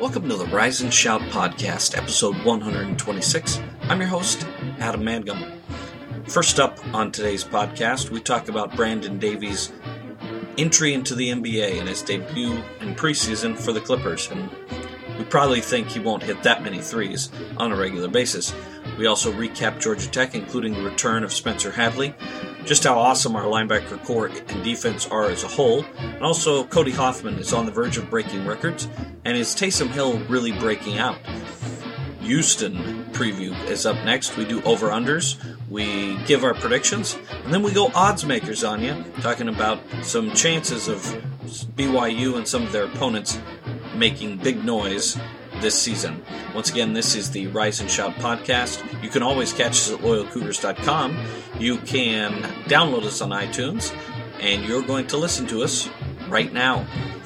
Welcome to the Rise and Shout podcast, episode 126. I'm your host, Adam Mangum. First up on today's podcast, we talk about Brandon Davies' entry into the NBA and his debut in preseason for the Clippers. And we probably think he won't hit that many threes on a regular basis. We also recap Georgia Tech, including the return of Spencer Hadley, just how awesome our linebacker core and defense are as a whole, and also Cody Hoffman is on the verge of breaking records, and is Taysom Hill really breaking out? Houston preview is up next. We do over-unders, we give our predictions, and then we go odds makers on you, talking about some chances of BYU and some of their opponents making big noise this season. Once again, this is the Rise and Shout podcast. You can always catch us at loyalcougars.com. You can download us on iTunes, and you're going to listen to us right now.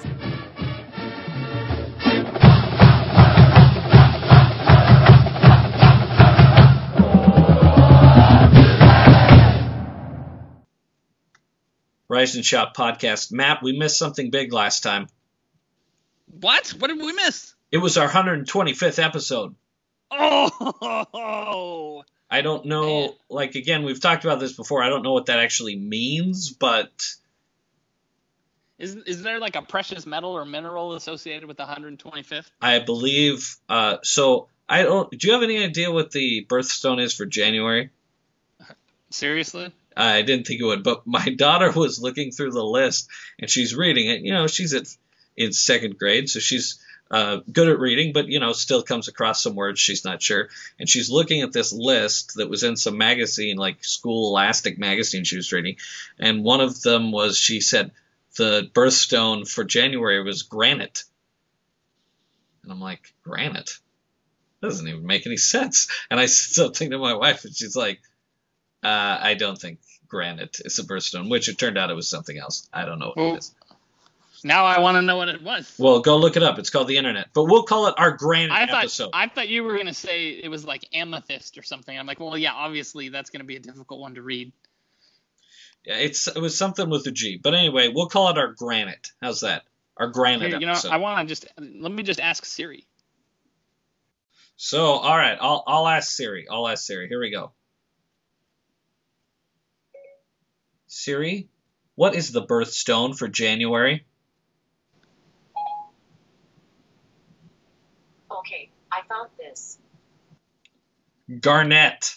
Rise and Shout podcast. Matt, we missed something big last time. What? What did we miss? It was our 125th episode. Oh! I don't know, again, we've talked about this before. I don't know what that actually means, but... Is there like a precious metal or mineral associated with the 125th? I believe, do you have any idea what the birthstone is for January? Seriously? I didn't think it would, but my daughter was looking through the list, and she's reading it. You know, she's in second grade, so she's good at reading, but, still comes across some words she's not sure. And she's looking at this list that was in some magazine, like Scholastic magazine she was reading. And one of them was, she said, the birthstone for January was granite. And I'm like, granite? That doesn't even make any sense. And I said something to my wife, and she's like, I don't think granite is a birthstone, which it turned out it was something else. I don't know what it is. Now I want to know what it was. Well, go look it up. It's called the internet. But we'll call it our granite episode. I thought you were going to say it was like amethyst or something. I'm like, well, yeah, obviously that's going to be a difficult one to read. Yeah, it was something with a G. But anyway, we'll call it our granite. How's that? Our granite episode. I want to let me just ask Siri. So, all right, I'll ask Siri. Here we go. Siri, what is the birthstone for January? Okay, I found this. Garnett.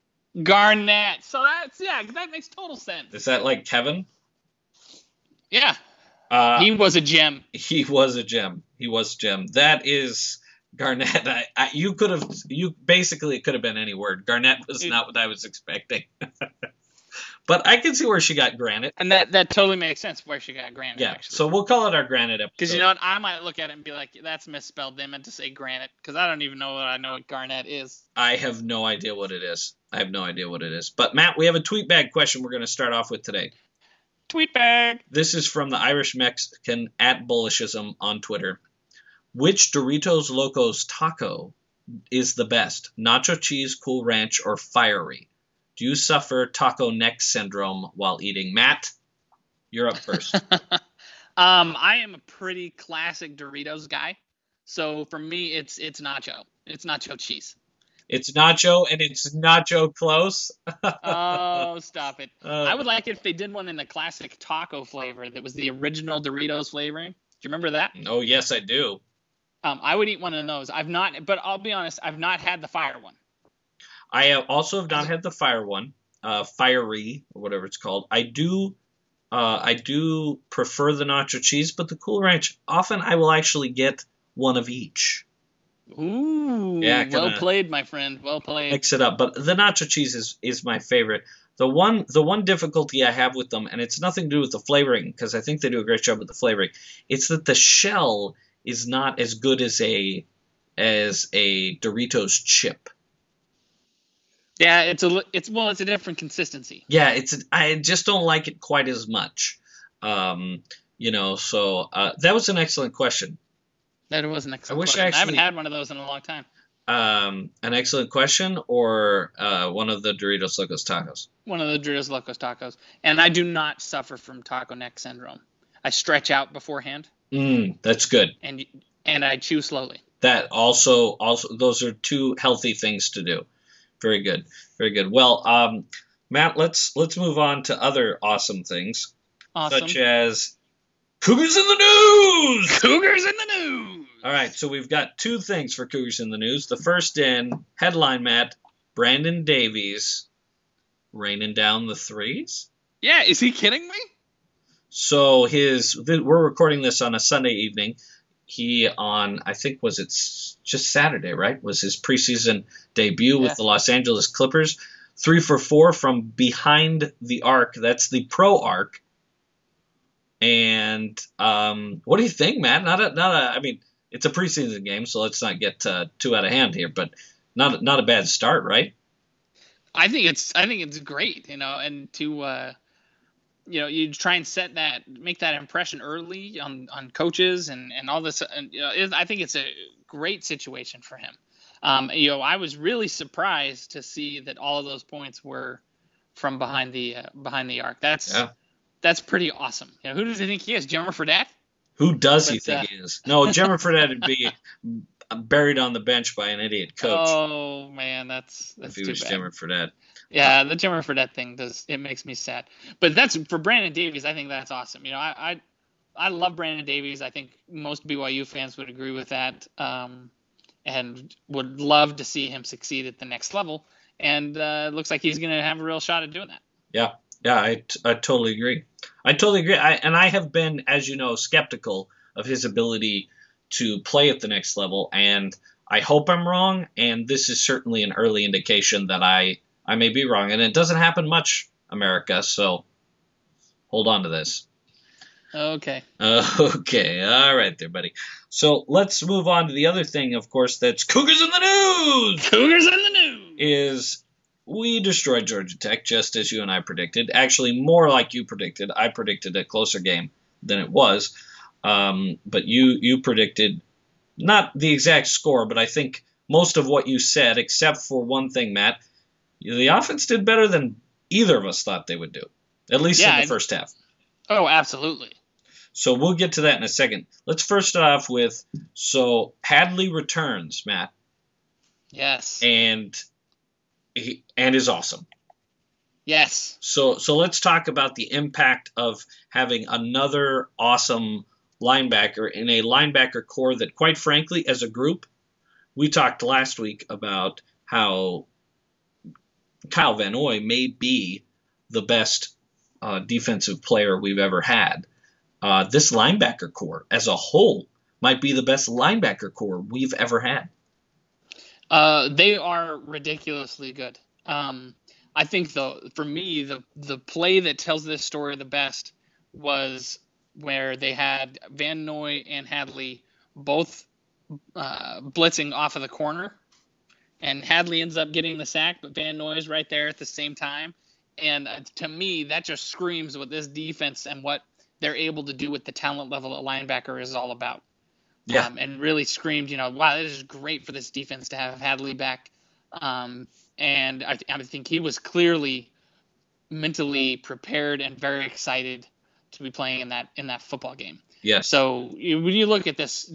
So that makes total sense. Is that like Kevin? Yeah. He was a gem. He was a gem. That is Garnett. Basically it could have been any word. Garnett was not what I was expecting. But I can see where she got granite. And that totally makes sense where she got granite, yeah, actually. So we'll call it our granite episode. Because you know what? I might look at it and be like, that's misspelled. They meant to say granite. Because I don't even know what garnet is. I have no idea what it is. But, Matt, we have a tweet bag question we're going to start off with today. Tweet bag. This is from the Irish Mexican at Bullishism on Twitter. Which Doritos Locos taco is the best? Nacho cheese, Cool Ranch, or fiery? Do you suffer taco neck syndrome while eating? Matt, you're up first. I am a pretty classic Doritos guy. So for me, it's nacho. It's nacho cheese. It's nacho, and it's nacho close. Oh, stop it. I would like it if they did one in the classic taco flavor that was the original Doritos flavoring. Do you remember that? Oh, yes, I do. I would eat one of those. But I'll be honest, I've not had the fire one. I also have not had the fire one, fiery or whatever it's called. I do prefer the nacho cheese, but the Cool Ranch, often I will actually get one of each. Ooh, yeah, well played, my friend. Well played. Mix it up, but the nacho cheese is my favorite. The one difficulty I have with them, and it's nothing to do with the flavoring, because I think they do a great job with the flavoring. It's that the shell is not as good as a Doritos chip. Yeah, it's a different consistency. Yeah, I just don't like it quite as much. So that was an excellent question. That was an excellent question. I haven't had one of those in a long time. An excellent question, or one of the Doritos Locos tacos? One of the Doritos Locos tacos. And I do not suffer from taco neck syndrome. I stretch out beforehand. That's good. And I chew slowly. That also those are two healthy things to do. Very good, very good. Well, Matt, let's move on to other awesome things, such as Cougars in the news. Cougars in the news. All right, so we've got two things for Cougars in the news. The first headline, Matt, Brandon Davies raining down the threes. Yeah, is he kidding me? So we're recording this on a Sunday evening. He I think just Saturday, right? Was his preseason debut with the Los Angeles Clippers. 3 for 4 from behind the arc. That's the pro arc. And what do you think, Matt? I mean, it's a preseason game, so let's not get too out of hand here, but not a bad start, right? I think it's great, and to you try and make that impression early on coaches and all this. And, I think it's a great situation for him. I was really surprised to see that all of those points were from behind the arc. That's pretty awesome. Who does he think he is? Jimmer Fredette? Who does he think he is? No, Jimmer Fredette would be buried on the bench by an idiot coach. Oh man, that's if he too was bad. Jimmer Fredette. Yeah, the Jimmer Fredette thing makes me sad. But that's for Brandon Davies. I think that's awesome. I love Brandon Davies. I think most BYU fans would agree with that, and would love to see him succeed at the next level. And it looks like he's going to have a real shot at doing that. Yeah, I totally agree. I have been, as you know, skeptical of his ability to play at the next level, and I hope I'm wrong. And this is certainly an early indication that I may be wrong, and it doesn't happen much, America, so hold on to this. Okay. Okay, all right there, buddy. So let's move on to the other thing, of course, that's Cougars in the news! Cougars in the news! Is we destroyed Georgia Tech, just as you and I predicted. Actually, more like you predicted. I predicted a closer game than it was, but you predicted not the exact score, but I think most of what you said, except for one thing, Matt. The offense did better than either of us thought they would do, at least in the first half. Oh, absolutely. So we'll get to that in a second. Let's first start off with, Hadley returns, Matt. Yes. And is awesome. Yes. So let's talk about the impact of having another awesome linebacker in a linebacker core that, quite frankly, as a group, we talked last week about how Kyle Van Noy may be the best defensive player we've ever had. This linebacker core as a whole might be the best linebacker core we've ever had. They are ridiculously good. I think, though, for me, the play that tells this story the best was where they had Van Noy and Hadley both blitzing off of the corner. And Hadley ends up getting the sack, but Van Noy is right there at the same time. And to me, that just screams what this defense and what they're able to do with the talent level at linebacker is all about. Yeah. And really screamed, wow, this is great for this defense to have Hadley back. And I think he was clearly mentally prepared and very excited to be playing in that football game. Yes. So when you look at this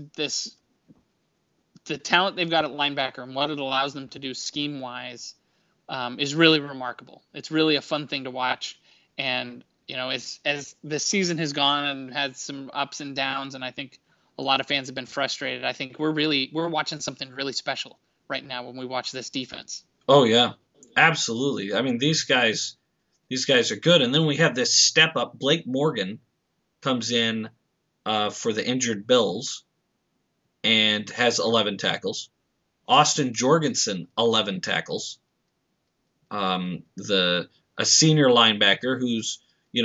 the talent they've got at linebacker and what it allows them to do scheme-wise is really remarkable. It's really a fun thing to watch. And, as the season has gone and had some ups and downs, and I think a lot of fans have been frustrated, I think we're watching something really special right now when we watch this defense. Oh, yeah. Absolutely. I mean, these guys are good. And then we have this step up. Blake Morgan comes in for the injured Bills and has 11 tackles. Austin Jorgensen, 11 tackles. A senior linebacker who's,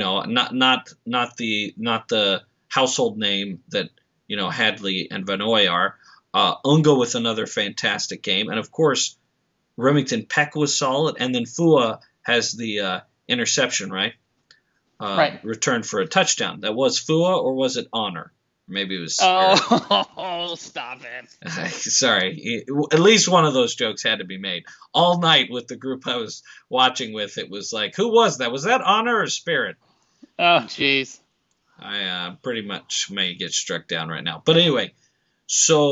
not the household name that, Hadley and Van Noy are. Unga with another fantastic game. And, of course, Remington Peck was solid. And then Fua has the interception, right? Right. Returned for a touchdown. That was Fua, or was it Honor? Maybe it was. Oh, stop it. Sorry. At least one of those jokes had to be made. All night with the group I was watching with, it was like, who was that? Was that Honor or Spirit? Oh, jeez. I pretty much may get struck down right now. But anyway, so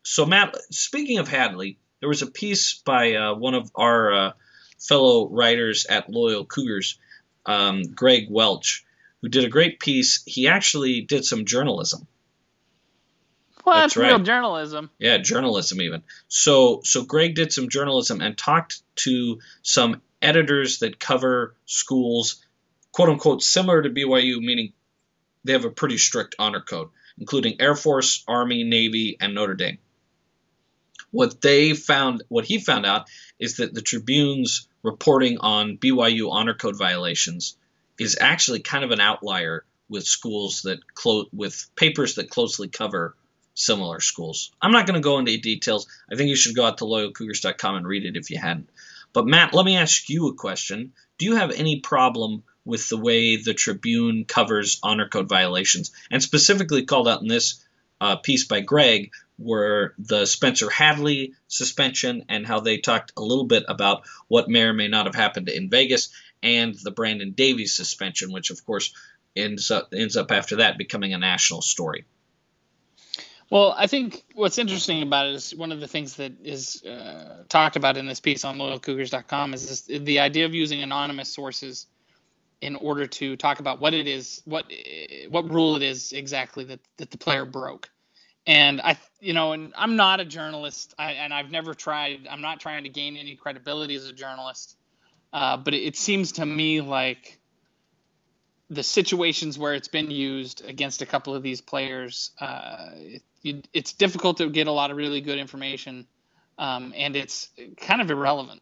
So Matt, speaking of Hadley, there was a piece by one of our fellow writers at Loyal Cougars, Greg Welch, who did a great piece. He actually did some journalism. Well, That's that's real right. journalism. Yeah, journalism even. So Greg did some journalism and talked to some editors that cover schools, quote unquote, similar to BYU, meaning they have a pretty strict honor code, including Air Force, Army, Navy, and Notre Dame. What he found out is that the Tribune's reporting on BYU honor code violations is actually kind of an outlier with schools that with papers that closely cover similar schools. I'm not going to go into details. I think you should go out to loyalcougars.com and read it if you hadn't. But Matt, let me ask you a question. Do you have any problem with the way the Tribune covers honor code violations? And specifically called out in this piece by Greg were the Spencer Hadley suspension and how they talked a little bit about what may or may not have happened in Vegas, and the Brandon Davies suspension, which of course ends up after that becoming a national story. Well, I think what's interesting about it is one of the things that is talked about in this piece on loyalcougars.com is the idea of using anonymous sources in order to talk about what it is, what rule it is exactly that the player broke. And and I'm not a journalist, I've never tried. I'm not trying to gain any credibility as a journalist, but it seems to me like the situations where it's been used against a couple of these players, it's difficult to get a lot of really good information, and it's kind of irrelevant.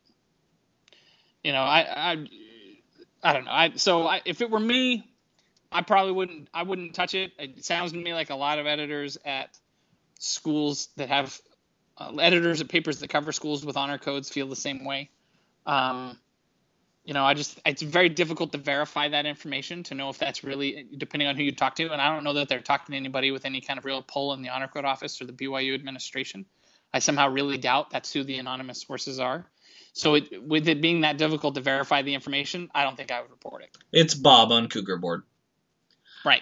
I don't know. If it were me, I probably wouldn't touch it. It sounds to me like a lot of editors at schools that have editors at papers that cover schools with honor codes feel the same way. It's very difficult to verify that information, to know if that's really, depending on who you talk to. And I don't know that they're talking to anybody with any kind of real pull in the honor code office or the BYU administration. I somehow really doubt that's who the anonymous sources are. So with it being that difficult to verify the information, I don't think I would report it. It's Bob on Cougar Board. Right.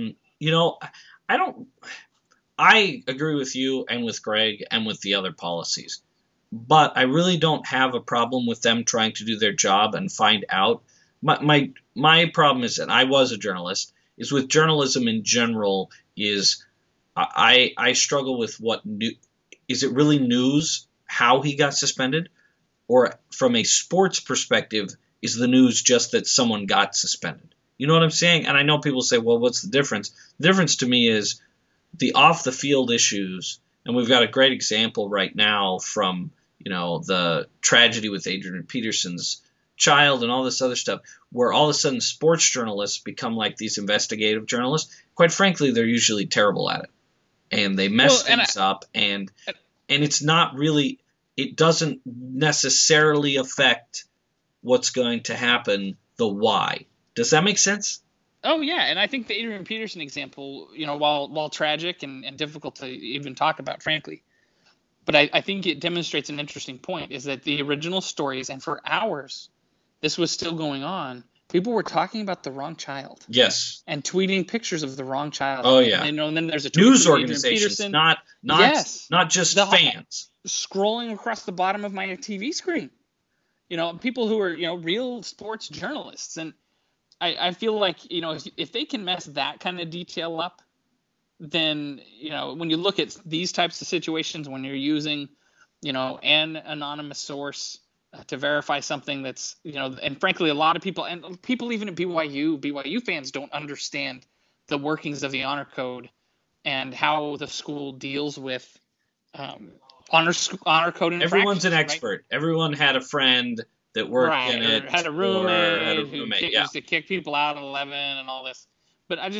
I agree with you and with Greg and with the other policies. But I really don't have a problem with them trying to do their job and find out. My problem is, and I was a journalist, is with journalism in general, is I struggle with is it really news how he got suspended? Or from a sports perspective, is the news just that someone got suspended? You know what I'm saying? And I know people say, well, what's the difference? The difference to me is the off-the-field issues, and we've got a great example right now from the tragedy with Adrian Peterson's child and all this other stuff, where all of a sudden sports journalists become like these investigative journalists. Quite frankly, they're usually terrible at it, and they mess things up, and it's not really, it doesn't necessarily affect what's going to happen, the why. Does that make sense? Oh, yeah, and I think the Adrian Peterson example, while tragic and difficult to even talk about, frankly, but I think it demonstrates an interesting point, is that the original stories, and for hours, this was still going on, people were talking about the wrong child. Yes. And tweeting pictures of the wrong child. Oh, yeah. And then there's a tweet news from organizations, Adrian Peterson. not just fans. Scrolling across the bottom of my TV screen. People who are, real sports journalists. And I feel like, if they can mess that kind of detail up, then, when you look at these types of situations, when you're using, an anonymous source to verify something that's, and frankly, a lot of people, and people even at BYU fans don't understand the workings of the honor code and how the school deals with honor code infractions. Everyone's an expert. Right? Everyone had a friend that worked in it, had a roommate who used to kick people out at 11 and all this. But I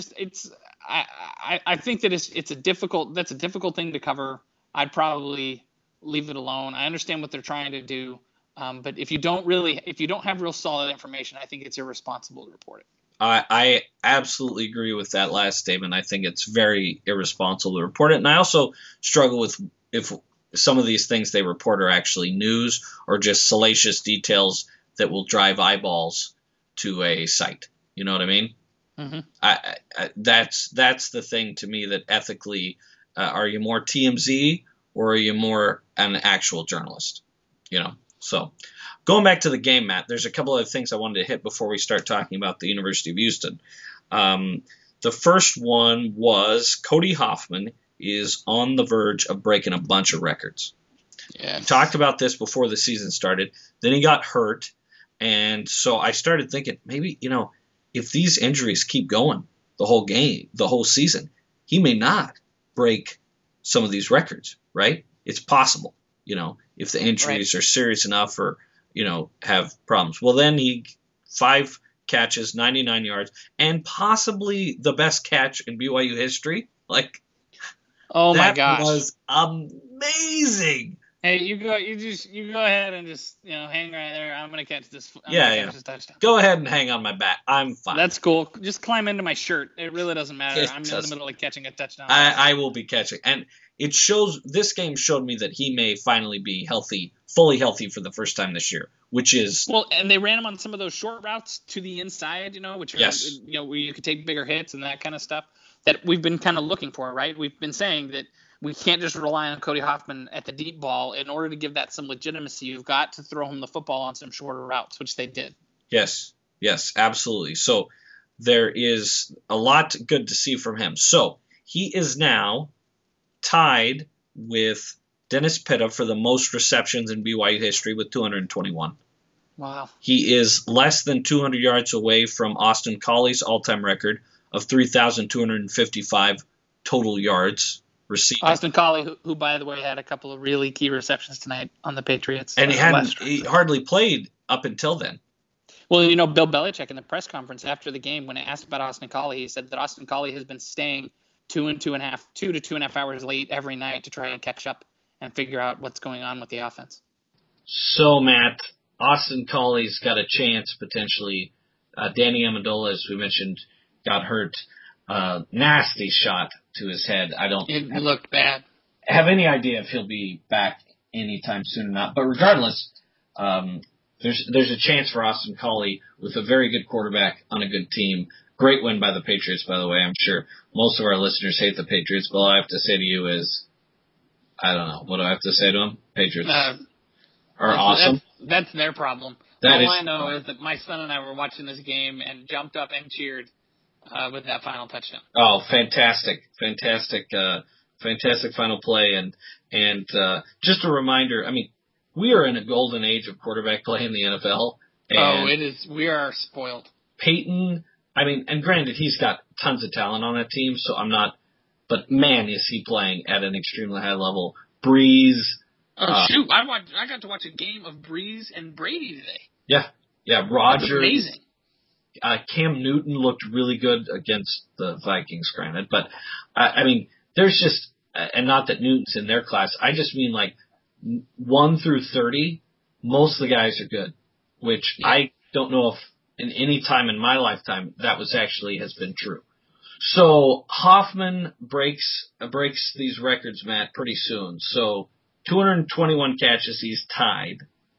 think that it's a difficult thing to cover. I'd probably leave it alone. I understand what they're trying to do, but if you don't have real solid information, I think it's irresponsible to report it. I absolutely agree with that last statement. I think it's very irresponsible to report it, and I also struggle with if some of these things they report are actually news or just salacious details that will drive eyeballs to a site. You know what I mean? Mm-hmm. That's the thing to me that ethically, are you more TMZ or are you more an actual journalist? So going back to the game, Matt, there's a couple of things I wanted to hit before we start talking about the University of Houston. The first one was Cody Hoffman is on the verge of breaking a bunch of records. Yeah. We talked about this before the season started. Then he got hurt. And so I started thinking, maybe, if these injuries keep going the whole season, he may not break some of these records, right? It's possible, if the injuries are serious enough or, have problems. Well, then 5 catches, 99 yards, and possibly the best catch in BYU history. Oh my gosh. That was amazing. Hey, you go ahead and just hang right there. I'm gonna catch this. This touchdown. Go ahead and hang on my back. I'm fine. That's cool. Just climb into my shirt. It really doesn't matter. I'm in the middle of catching a touchdown. I will be catching, and this game showed me that he may finally be fully healthy for the first time this year, which is and they ran him on some of those short routes to the inside, which are where you could take bigger hits and that kind of stuff that we've been kind of looking for, right? We've been saying that we can't just rely on Cody Hoffman at the deep ball. In order to give that some legitimacy, you've got to throw him the football on some shorter routes, which they did. Yes, absolutely. So there is a lot good to see from him. So he is now tied with Dennis Pitta for the most receptions in BYU history with 221. Wow. He is less than 200 yards away from Austin Coley's all-time record of 3,255 total yards received. Austin Coley, who by the way had a couple of really key receptions tonight on the Patriots. And he hardly played up until then. Well, Bill Belichick in the press conference after the game, when asked about Austin Coley, he said that Austin Coley has been staying 2 to 2.5 hours late every night to try and catch up and figure out what's going on with the offense. So, Matt, Austin Coley's got a chance potentially. Danny Amendola, as we mentioned, got hurt. Nasty shot to his head. It looked bad. Have any idea if he'll be back anytime soon or not. But regardless, there's a chance for Austin Coley with a very good quarterback on a good team. Great win by the Patriots, by the way. I'm sure most of our listeners hate the Patriots, but all I have to say to you is, I don't know. What do I have to say to them? Patriots are awesome. That's their problem. I know is that my son and I were watching this game and jumped up and cheered with that final touchdown. Oh, fantastic final play. And just a reminder, we are in a golden age of quarterback play in the NFL. It is. We are spoiled. Peyton, and granted, he's got tons of talent on that team, so I'm not, but man, is he playing at an extremely high level. Breeze. Shoot, I got to watch a game of Breeze and Brady today. Yeah, Rodgers. That's amazing. Cam Newton looked really good against the Vikings, granted, but there's just, and not that Newton's in their class, I just mean 1 through 30, most of the guys are good, which I don't know if in any time in my lifetime that has been true. So Hoffman breaks these records, Matt, pretty soon. So 221 catches, he's tied.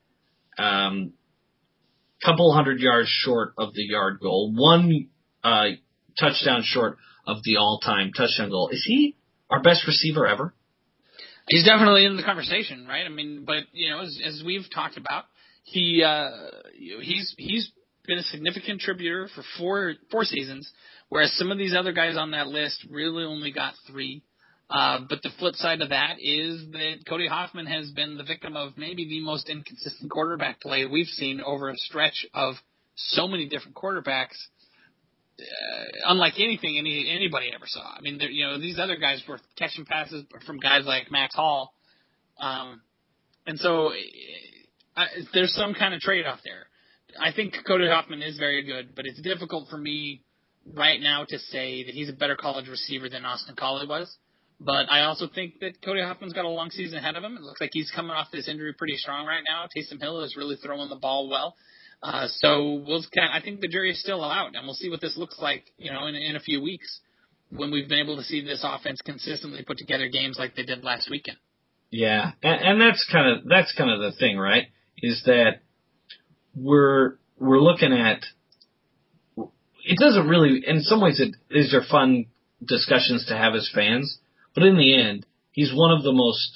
Couple hundred yards short of the yard goal. 1 touchdown short of the all-time touchdown goal. Is he our best receiver ever? He's definitely in the conversation, right? But as we've talked about, he's been a significant contributor for 4 seasons, whereas some of these other guys on that list really only got 3. But the flip side of that is that Cody Hoffman has been the victim of maybe the most inconsistent quarterback play we've seen over a stretch of so many different quarterbacks, unlike anything anybody ever saw. These other guys were catching passes from guys like Max Hall, and so there's some kind of trade-off there. I think Cody Hoffman is very good, but it's difficult for me right now to say that he's a better college receiver than Austin Coley was. But I also think that Cody Hoffman's got a long season ahead of him. It looks like he's coming off this injury pretty strong right now. Taysom Hill is really throwing the ball well. So I think the jury is still out, and we'll see what this looks like, in a few weeks when we've been able to see this offense consistently put together games like they did last weekend. Yeah, and that's kind of the thing, right? Is that we're looking at it doesn't really, in some ways, these are fun discussions to have as fans. But in the end, he's one of the most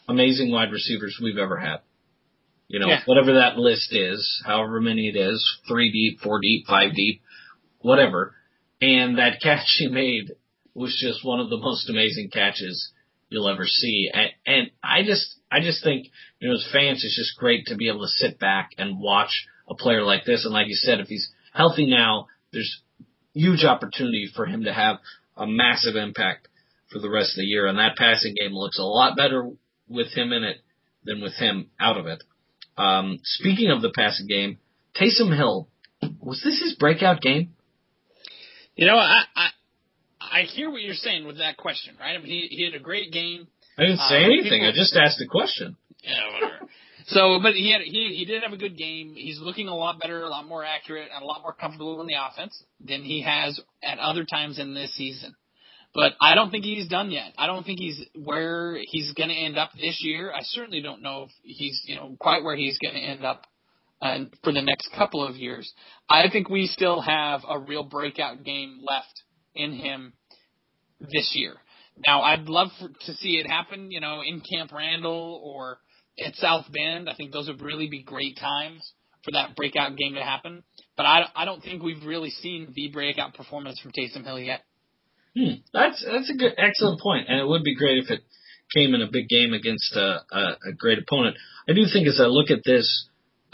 amazing wide receivers we've ever had. You know, Yeah. whatever that list is, however many it is, 3 deep, 4 deep, 5 deep, whatever. And that catch he made was just one of the most amazing catches you'll ever see. And I just think, you know, as fans, it's just great to be able to sit back and watch a player like this. And like you said, if he's healthy now, there's huge opportunity for him to have a massive impact for the rest of the year. And that passing game looks a lot better with him in it than with him out of it. Speaking of the passing game, Taysom Hill, was this his breakout game? You know, I hear what you're saying with that question, right? I mean, he had a great game. I didn't say anything. I just asked a question. Yeah, whatever. So, but he did have a good game. He's looking a lot better, a lot more accurate, and a lot more comfortable in the offense than he has at other times in this season. But I don't think he's done yet. I don't think he's where he's going to end up this year. I certainly don't know if he's, you know, quite where he's going to end up for the next couple of years. I think we still have a real breakout game left in him this year. Now, I'd love to see it happen, you know, in Camp Randall or at South Bend. I think those would really be great times for that breakout game to happen. But I don't think we've really seen the breakout performance from Taysom Hill yet. That's a good, excellent point, and it would be great if it came in a big game against a great opponent. I do think as I look at this,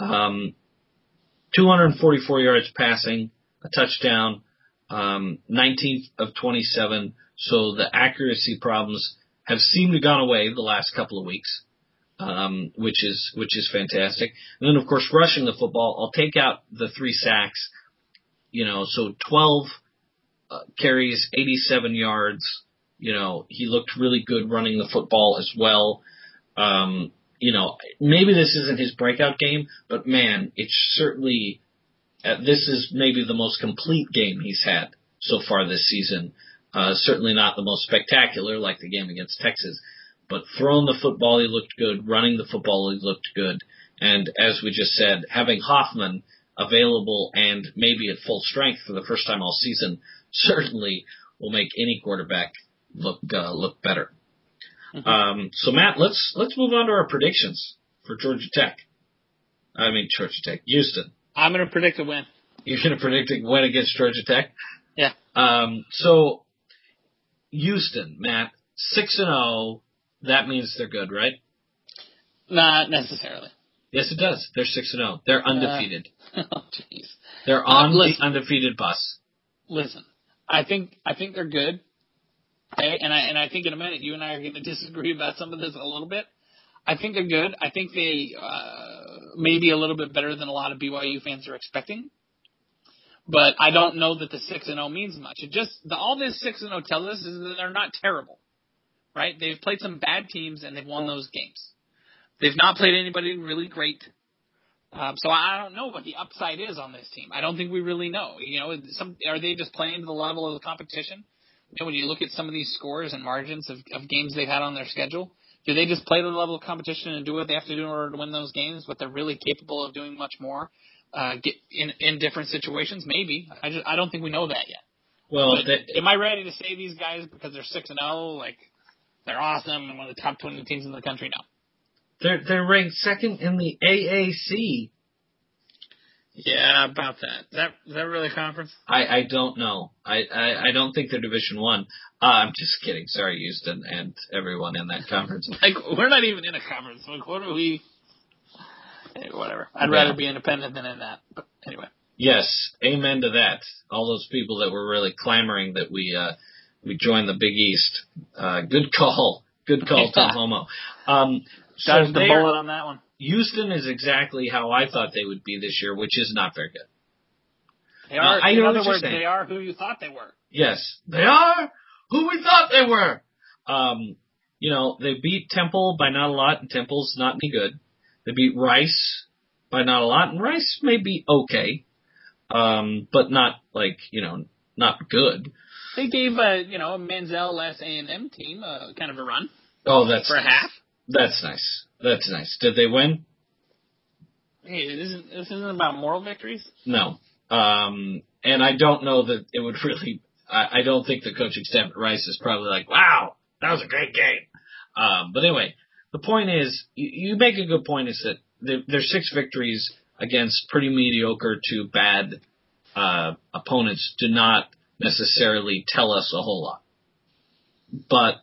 244 yards passing, a touchdown, 19 of 27, so the accuracy problems have seemed to have gone away the last couple of weeks, which is fantastic. And then, of course, rushing the football, I'll take out the 3 sacks, you know, so 12 carries, 87 yards. You know, he looked really good running the football as well. You know, maybe this isn't his breakout game, but man, it's certainly, this is maybe the most complete game he's had so far this season. Certainly not the most spectacular like the game against Texas, but throwing the football, he looked good. Running the football, he looked good. And as we just said, having Hoffman available and maybe at full strength for the first time all season certainly will make any quarterback look better. Mm-hmm. So Matt, let's move on to our predictions for Houston. I'm going to predict a win. You're going to predict a win against Georgia Tech? Yeah. So Houston, Matt, 6-0. That means they're good, right? Not necessarily. Yes, it does. They're 6-0. They're undefeated. Oh, jeez. They're on the undefeated bus. Listen, I think they're good. Okay, and I think in a minute you and I are going to disagree about some of this a little bit. I think they're good. I think they may be a little bit better than a lot of BYU fans are expecting. But I don't know that the 6-0 means much. All this 6-0 tells us is that they're not terrible, right? They've played some bad teams and they've won those games. They've not played anybody really great. So I don't know what the upside is on this team. I don't think we really know. You know, are they just playing to the level of the competition? You know, when you look at some of these scores and margins of games they've had on their schedule, do they just play to the level of competition and do what they have to do in order to win those games, but they're really capable of doing much more get in different situations? Maybe. I don't think we know that yet. Well, am I ready to say these guys because they're 6-0, like they're awesome and one of the top 20 teams in the country? No. They're ranked second in the AAC. Yeah, about that. Is that really a conference? I don't know. I don't think they're Division I. I'm just kidding. Sorry, Houston and everyone in that conference. Like, we're not even in a conference. Like, what are we? Whatever. I'd rather be independent than in that. But anyway. Yes, amen to that. All those people that were really clamoring that we join the Big East. Good call. Good call, Tom Homo. Dodged the bullet on that one. Houston is exactly how I thought they would be this year, which is not very good. They are. In other words, they are who you thought they were. Yes, they are who we thought they were. You know, they beat Temple by not a lot, and Temple's not any good. They beat Rice by not a lot, and Rice may be okay, but not not good. They gave a Manziel less A&M team kind of a run. Oh, that's for a half. That's nice. That's nice. Did they win? Hey, this isn't about moral victories. No. And I don't know that it would really. I don't think the coaching staff at Rice is probably like, wow, that was a great game. But anyway, the point is, you make a good point, is that their 6 victories against pretty mediocre to bad opponents do not necessarily tell us a whole lot. But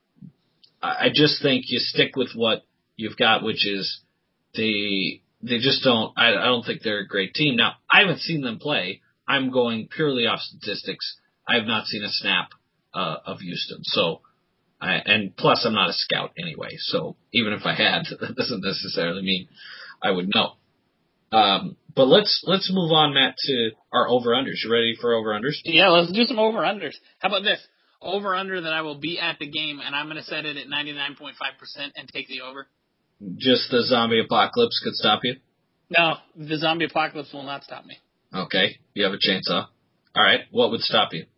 I just think you stick with what you've got, which is they just don't, I don't think they're a great team. Now, I haven't seen them play. I'm going purely off statistics. I have not seen a snap of Houston. So, and plus I'm not a scout anyway. So even if I had, that doesn't necessarily mean I would know. But let's move on, Matt, to our over-unders. You ready for over-unders? Yeah, let's do some over-unders. How about this? Over-under that I will be at the game, and I'm going to set it at 99.5% and take the over. Just the zombie apocalypse could stop you? No, the zombie apocalypse will not stop me. Okay, you have a chainsaw. All right, what would stop you?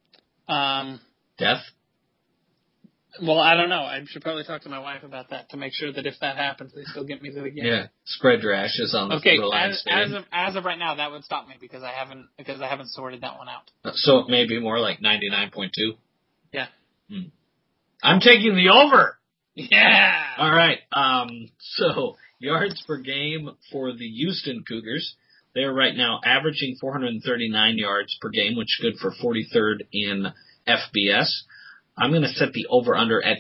Death? Well, I don't know. I should probably talk to my wife about that to make sure that if that happens, they still get me to the game. Yeah, spread your ashes on the Reliance Stadium. As of right now, that would stop me because I haven't sorted that one out. So it may be more like 99.2? Yeah. I'm taking the over! Yeah! All right, so yards per game for the Houston Cougars. They're right now averaging 439 yards per game, which is good for 43rd in FBS. I'm going to set the over-under at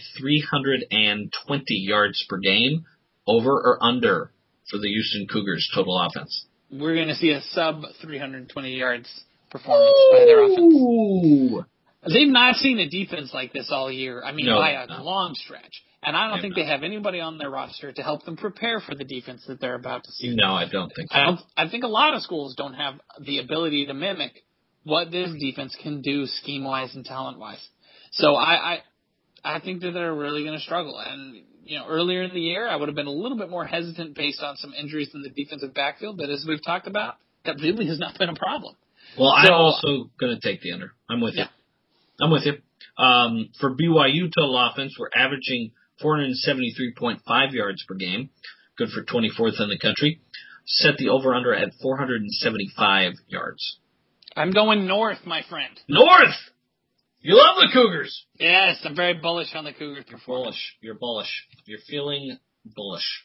320 yards per game, over or under for the Houston Cougars total offense. We're going to see a sub 320 yards performance by their offense. They've not seen a defense like this all year. I mean, by a long stretch. And I don't think they have anybody on their roster to help them prepare for the defense that they're about to see. No, I don't think so. I think a lot of schools don't have the ability to mimic what this defense can do scheme-wise and talent-wise. So I think that they're really going to struggle. And, earlier in the year, I would have been a little bit more hesitant based on some injuries in the defensive backfield. But as we've talked about, that really has not been a problem. Well, I'm also going to take the under. I'm with you. I'm with you. For BYU total offense, we're averaging 473.5 yards per game. Good for 24th in the country. Set the over-under at 475 yards. I'm going north, my friend. North! You love the Cougars! Yes, I'm very bullish on the Cougars. You're bullish. You're feeling bullish.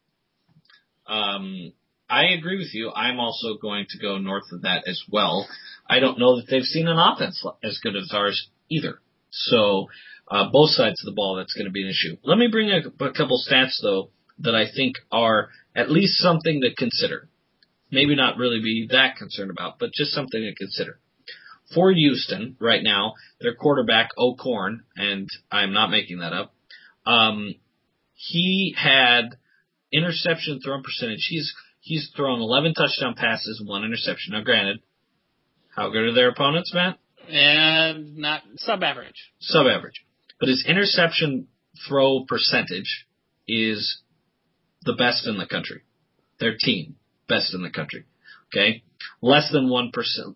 I agree with you. I'm also going to go north of that as well. I don't know that they've seen an offense as good as ours either. So, both sides of the ball, that's going to be an issue. Let me bring a couple stats, though, that I think are at least something to consider. Maybe not really be that concerned about, but just something to consider. For Houston, right now, their quarterback, O'Korn, and I'm not making that up, he had interception thrown percentage. He's thrown 11 touchdown passes, 1 interception. Now, granted, how good are their opponents, Matt? And not sub-average. Sub-average. But his interception throw percentage is the best in the country. Their team, best in the country. Okay? Less than 1%,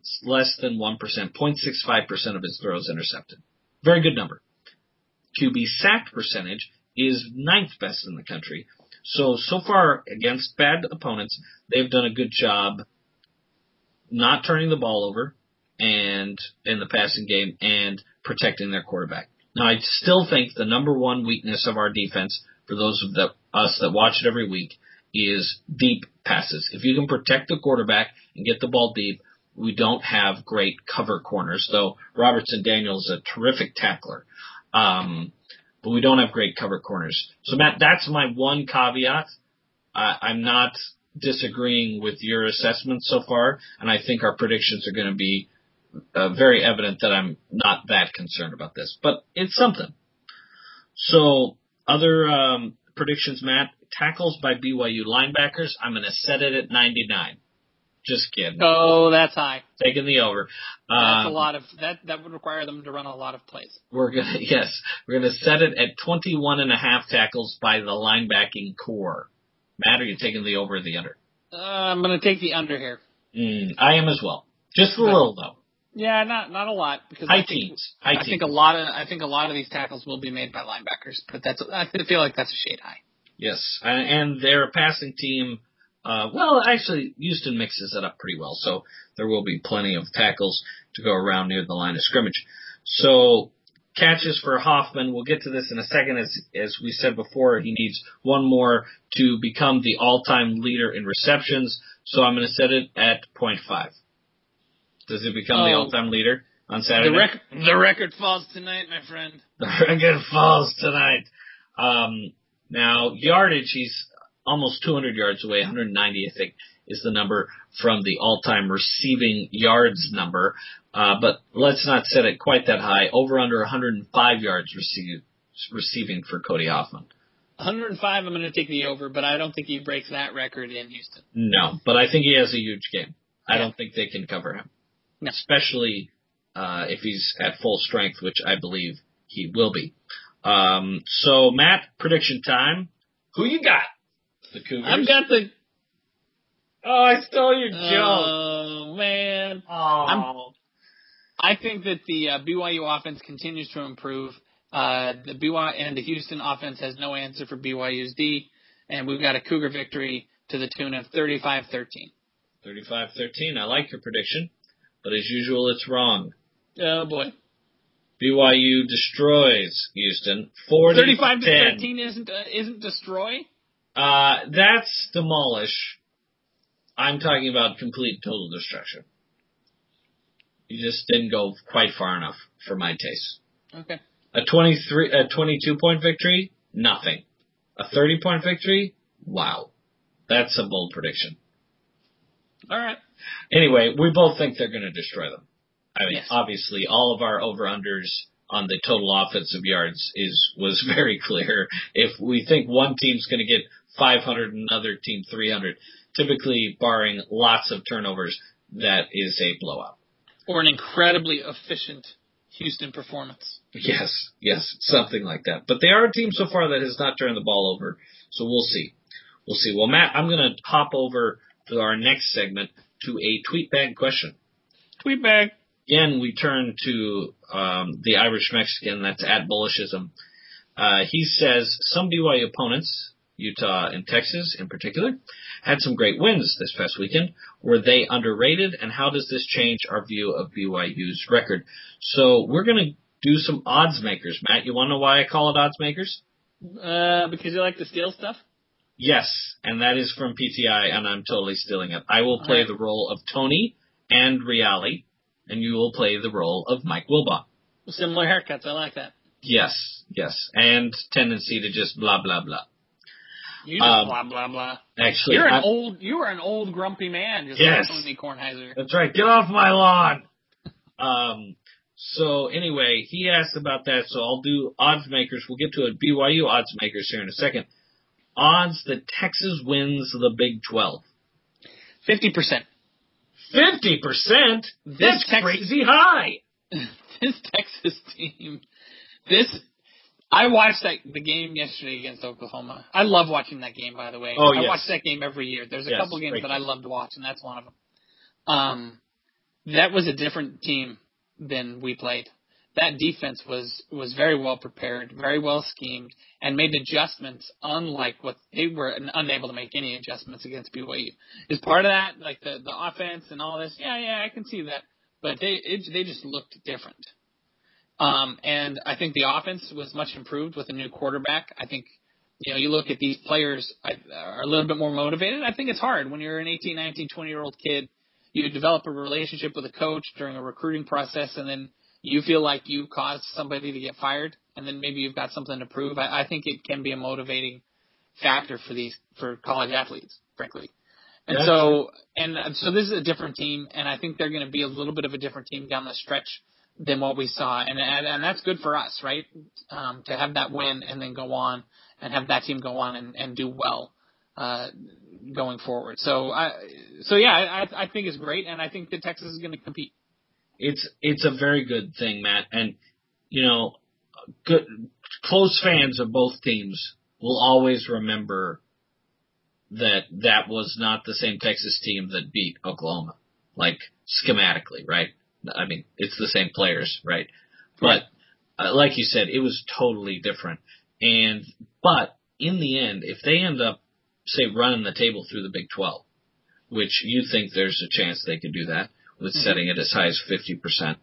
0.65% of his throws intercepted. Very good number. QB sack percentage is 9th best in the country. So far, against bad opponents, they've done a good job not turning the ball over and in the passing game and protecting their quarterback. Now, I still think the number one weakness of our defense, for those of us that watch it every week, is deep passes. If you can protect the quarterback and get the ball deep, we don't have great cover corners, though Robertson Daniel is a terrific tackler. But we don't have great cover corners. So, Matt, that's my one caveat. I'm not disagreeing with your assessment so far, and I think our predictions are going to be very evident that I'm not that concerned about this. But it's something. So, other predictions, Matt. Tackles by BYU linebackers, I'm going to set it at 99. Just kidding. Oh, that's high. Taking the over. That's a lot of that would require them to run a lot of plays. We're gonna set it at 21.5 tackles by the linebacking core. Matt, are you taking the over or the under? I'm gonna take the under here. I am as well. Just a little though. Yeah, not a lot because high teens. I think a lot of these tackles will be made by linebackers, but I feel like that's a shade high. Yes, and they're a passing team. Well, actually, Houston mixes it up pretty well, so there will be plenty of tackles to go around near the line of scrimmage. So catches for Hoffman. We'll get to this in a second. As we said before, he needs one more to become the all-time leader in receptions. So I'm going to set it at 0.5. Does it become the all-time leader on Saturday? The record falls tonight, my friend. The record falls tonight. Now, yardage, he's almost 200 yards away. 190, I think, is the number from the all-time receiving yards number. But let's not set it quite that high. Over under 105 yards receiving for Cody Hoffman. 105, I'm going to take the over, but I don't think he breaks that record in Houston. No, but I think he has a huge game. I don't think they can cover him. No. Especially if he's at full strength, which I believe he will be. So, Matt, prediction time. Who you got? The Cougars? I've got the... Oh, I stole your joke. Oh, man. Oh. I think that the BYU offense continues to improve. The BYU and the Houston offense has no answer for BYU's D, and we've got a Cougar victory to the tune of 35-13. 35-13. I like your prediction, but as usual, it's wrong. Oh, boy. BYU destroys Houston 40-10. 35-13 isn't destroy? That's demolish. I'm talking about complete total destruction. You just didn't go quite far enough for my taste. Okay. A 22-point victory? Nothing. A 30-point victory? Wow. That's a bold prediction. All right. Anyway, we both think they're going to destroy them. I mean, yes. Obviously, all of our over-unders on the total offensive yards was very clear. If we think one team's going to get 500 and another team 300, typically barring lots of turnovers, that is a blowout. Or an incredibly efficient Houston performance. Yes, something like that. But they are a team so far that has not turned the ball over, so we'll see. Well, Matt, I'm going to hop over to our next segment to a tweet bag question. Tweet bag. Again, we turn to the Irish Mexican, that's at Bullishism. He says, some BYU opponents, Utah and Texas in particular, had some great wins this past weekend. Were they underrated, and how does this change our view of BYU's record? So we're going to do some odds makers. Matt, you want to know why I call it odds makers? Because you like to steal stuff? Yes, and that is from PTI, and I'm totally stealing it. I will play the role of Tony and Reali, and you will play the role of Mike Wilbon. Similar haircuts. I like that. Yes, and tendency to just blah, blah, blah. You just blah, blah, blah. Actually, you are an old grumpy man, just yes, like Tony Kornheiser. That's right. Get off my lawn. So anyway, he asked about that, so I'll do odds makers. We'll get to a BYU odds makers here in a second. Odds that Texas wins the Big 12. 50%. 50%? That's crazy high. This Texas team, I watched the game yesterday against Oklahoma. I love watching that game, by the way. Oh, I watch that game every year. There's a couple games that I love to watch, and that's one of them. That was a different team than we played. That defense was very well prepared, very well schemed, and made adjustments unlike what they were unable to make any adjustments against BYU. Is part of that, like the offense and all this? Yeah, I can see that. But they just looked different. And I think the offense was much improved with a new quarterback. I think, you look at these players are a little bit more motivated. I think it's hard when you're an 18, 19, 20-year-old kid. You develop a relationship with a coach during a recruiting process, and then you feel like you caused somebody to get fired, and then maybe you've got something to prove. I think it can be a motivating factor for college athletes, frankly. And so this is a different team, and I think they're going to be a little bit of a different team down the stretch than what we saw, and that's good for us, right? To have that win and then go on and have that team go on and do well going forward. So I think it's great, and I think that Texas is going to compete. It's a very good thing, Matt, and good close fans of both teams will always remember that was not the same Texas team that beat Oklahoma, like schematically, right? I mean, it's the same players, right? But like you said, it was totally different. But in the end, if they end up, say, running the table through the Big 12, which you think there's a chance they could do that with setting it as high as 50%,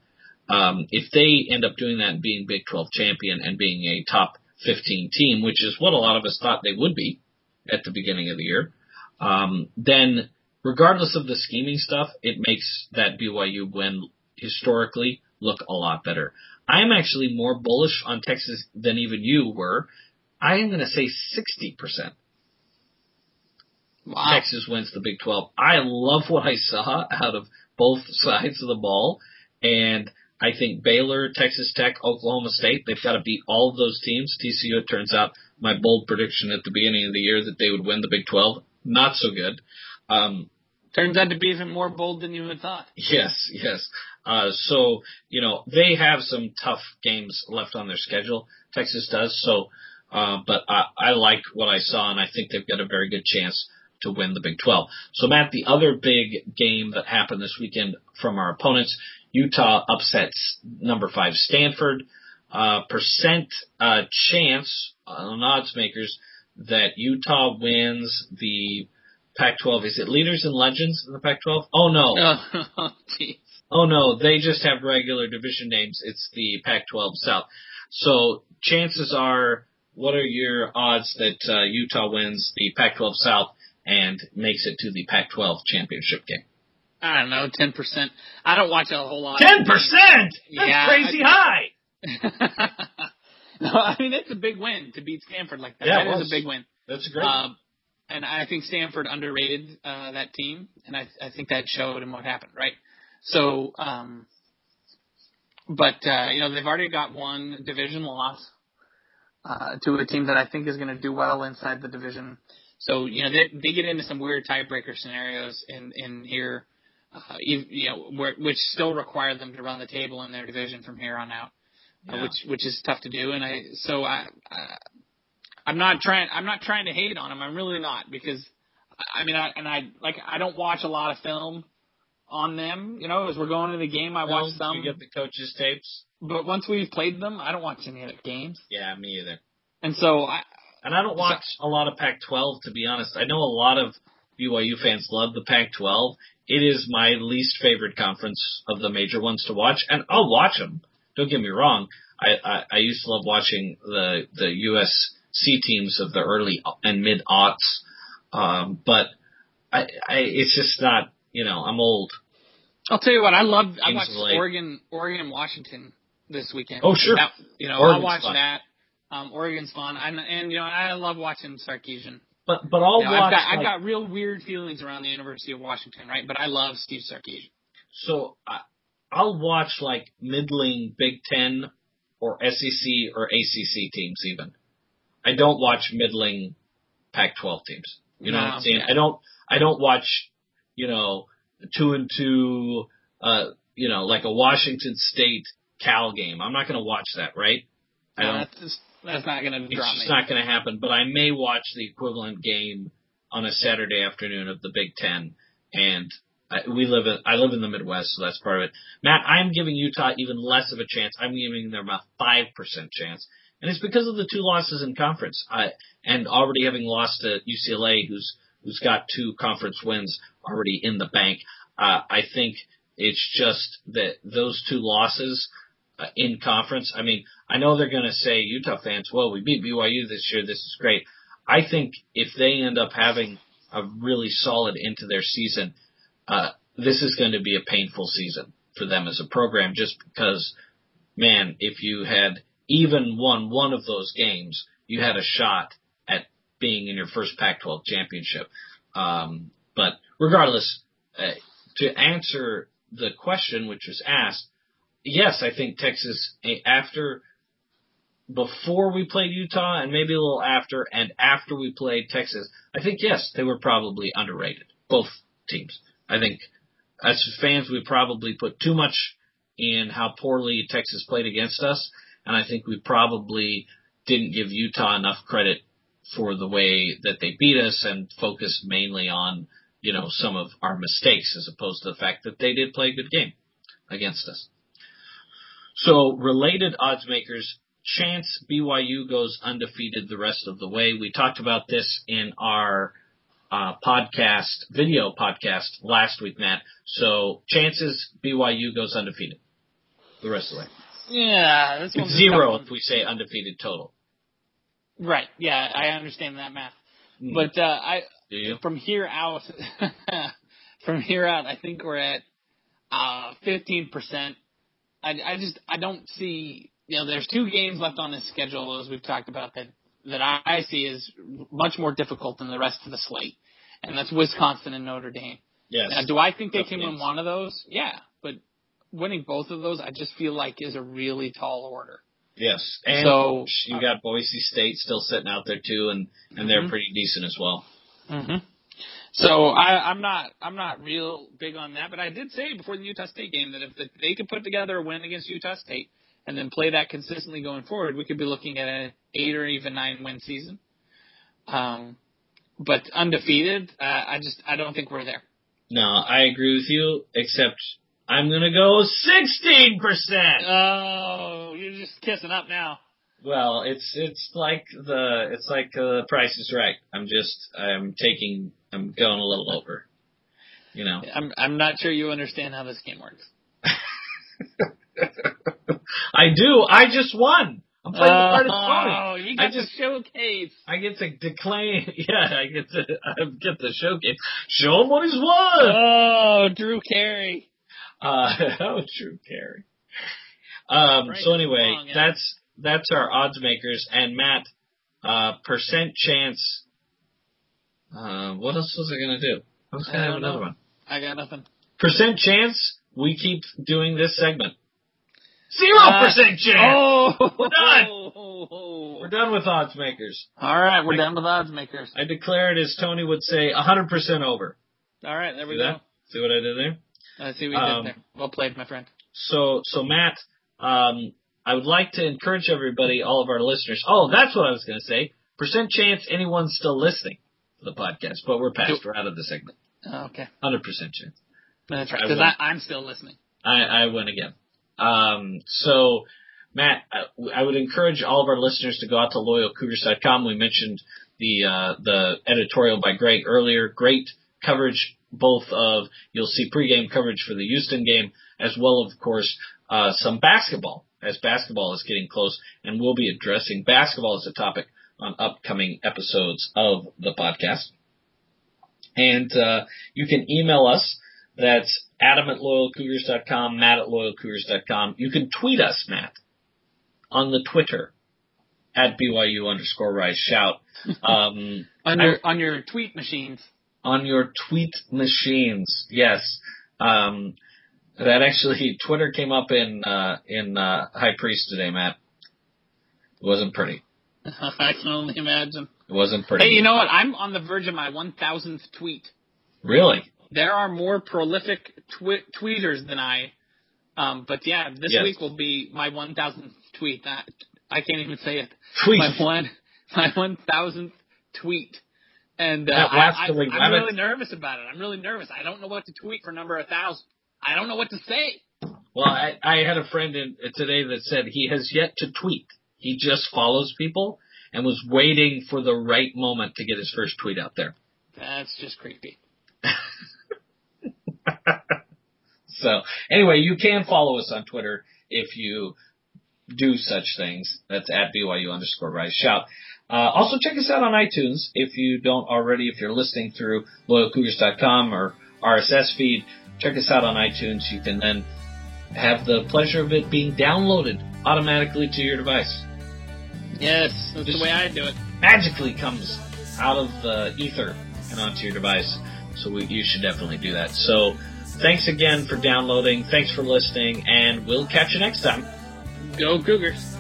If they end up doing that and being Big 12 champion and being a top 15 team, which is what a lot of us thought they would be at the beginning of the year, then regardless of the scheming stuff, it makes that BYU win historically look a lot better. I'm actually more bullish on Texas than even you were. I am going to say 60%. Wow. Texas wins the Big 12. I love what I saw out of both sides of the ball, and I think Baylor, Texas Tech, Oklahoma State, they've got to beat all of those teams. TCU, it turns out, my bold prediction at the beginning of the year that they would win the Big 12, not so good. Turns out to be even more bold than you had thought. Yes. So, they have some tough games left on their schedule. Texas does. So, but I like what I saw, and I think they've got a very good chance to win the Big 12. So, Matt, the other big game that happened this weekend from our opponents, Utah upsets number 5 Stanford. Chance on odds makers that Utah wins the Pac-12. Is it Leaders and Legends in the Pac-12? Oh, no. Oh, geez. Oh, no. They just have regular division names. It's the Pac-12 South. So chances are, what are your odds that Utah wins the Pac-12 South and makes it to the Pac-12 championship game? I don't know, 10%. I don't watch a whole lot. 10%? That's crazy high. No, I mean, it's a big win to beat Stanford like that. Yeah, that is a big win. That's great. And I think Stanford underrated that team, and I think that showed in what happened, right? So, but they've already got one division loss to a team that I think is going to do well inside the division. So, they get into some weird tiebreaker scenarios in here, which still require them to run the table in their division from here on out, which is tough to do. And I'm not trying to hate on them. I'm really not, because I don't watch a lot of film on them. As we're going to the game, I watch some. You get the coaches' tapes. But once we've played them, I don't watch any of the games. Yeah, me either. And so I don't watch a lot of Pac-12, to be honest. I know a lot of BYU fans love the Pac-12. It is my least favorite conference of the major ones to watch, and I'll watch them. Don't get me wrong. I used to love watching the USC teams of the early and mid-aughts, but it's just not, I'm old. I'll tell you what, I watched Oregon and Washington this weekend. Oh, sure. I'll watch that. Oregon's fun, and I love watching Sarkisian. But I'll watch. I've got real weird feelings around the University of Washington, right? But I love Steve Sarkisian. So I'll watch like middling Big Ten or SEC or ACC teams even. I don't watch middling Pac-12 teams. You know what I'm saying? Yeah. I don't watch 2-2. Like a Washington State Cal game. I'm not going to watch that, right? That's not going to drop me. It's just not going to happen. But I may watch the equivalent game on a Saturday afternoon of the Big Ten, and I live in the Midwest, so that's part of it. Matt, I'm giving Utah even less of a chance. I'm giving them a 5% chance, and it's because of the 2 losses in conference, and already having lost to UCLA, who's got 2 conference wins already in the bank. I think it's just that those 2 losses in conference. I mean, I know they're going to say, Utah fans, well, we beat BYU this year. This is great. I think if they end up having a really solid end to their season, this is going to be a painful season for them as a program, just because, man, if you had even won one of those games, you had a shot at being in your first Pac-12 championship. But regardless, to answer the question which was asked, yes, I think Texas, before we played Utah and maybe a little after, and after we played Texas, I think, yes, they were probably underrated, both teams. I think as fans, we probably put too much in how poorly Texas played against us, and I think we probably didn't give Utah enough credit for the way that they beat us and focused mainly on, some of our mistakes as opposed to the fact that they did play a good game against us. So, related odds makers, chance BYU goes undefeated the rest of the way. We talked about this in our video podcast last week, Matt. So, chances BYU goes undefeated. the rest of the way. Yeah, this It's one's a tough 0 one. if we say undefeated total. Right. Yeah, I understand that math. Mm. But Do you? from here out, I think we're at 15%. I don't see. There's 2 games left on this schedule, as we've talked about, that I see is much more difficult than the rest of the slate, and that's Wisconsin and Notre Dame. Yes. Now, do I think they Tough can games. win one of those? Yeah, but winning both of those, I just feel like is a really tall order. Yes. And So you got Boise State still sitting out there too, and they're pretty decent as well. Mm-hmm. So I'm not real big on that, but I did say before the Utah State game that if they could put together a win against Utah State and then play that consistently going forward, we could be looking at an 8 or even 9 win season. But undefeated, I don't think we're there. No, I agree with you, except I'm gonna go 16%. Oh, you're just kissing up now. Well, it's like Price is Right. I'm going a little over. I'm not sure you understand how this game works. I do. I just won. I'm playing the part of Tony. Oh, you got the showcase. I get to declaim. Yeah, I get the showcase. Show him what he's won. Oh, Drew Carey. Drew Carey. So anyway, long, yeah. that's our odds makers. And Matt, percent chance. What else was I gonna do? I was gonna have another one. I got nothing. Percent chance we keep doing this segment. 0% chance. Oh, we're done. We're done with odds makers. All right, we're done with odds makers. I declare it, as Tony would say, 100% over. All right, there we See go. that? See what I did there? I see what you did there. Well played, my friend. So Matt, I would like to encourage everybody, all of our listeners. Oh, that's what I was going to say. Percent chance anyone's still listening to the podcast, but we're past. We're out of the segment. Okay. 100% chance. That's right, because I'm still listening. I win again. So, Matt, I would encourage all of our listeners to go out to LoyalCougars.com. We mentioned the editorial by Greg earlier. Great coverage, both of, you'll see pregame coverage for the Houston game, as well, of course, some basketball, as basketball is getting close, and we'll be addressing basketball as a topic on upcoming episodes of the podcast. And you can email us. That's Adam at LoyalCougars.com, Matt at LoyalCougars.com. You can tweet us, Matt, on the Twitter, at BYU_Rise Shout. On your tweet machines. On your tweet machines, yes. That actually, Twitter came up in High Priest today, Matt. It wasn't pretty. I can only imagine. It wasn't pretty. Hey, you know what? I'm on the verge of my 1,000th tweet. Really? There are more prolific tweeters than I. But yeah, this week will be my 1,000th tweet. I can't even say it. Tweet. My 1,000th tweet. And I'm really nervous about it. I'm really nervous. I don't know what to tweet for number 1,000. I don't know what to say. Well, I had a friend today that said he has yet to tweet. He just follows people and was waiting for the right moment to get his first tweet out there. That's just creepy. So, anyway, you can follow us on Twitter if you do such things. That's at BYU_Rise Shout. Also, check us out on iTunes if you don't already. If you're listening through LoyalCougars.com or RSS feed, check us out on iTunes. You can then have the pleasure of it being downloaded automatically to your device. Yes, that's the way I do it. Magically comes out of the ether and onto your device. So you should definitely do that. So thanks again for downloading. Thanks for listening. And we'll catch you next time. Go Cougars.